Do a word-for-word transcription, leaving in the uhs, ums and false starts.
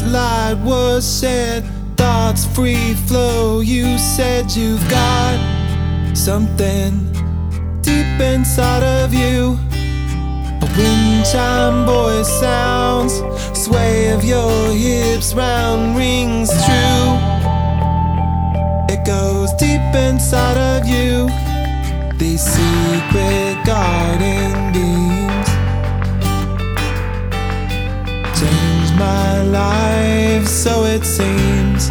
light was shed, thoughts free flow. You said you've got something deep inside of you. A wind chime voice sounds, sway of your hips round rings true. It goes deep inside of you, these secret garden beams change my life, so it seems.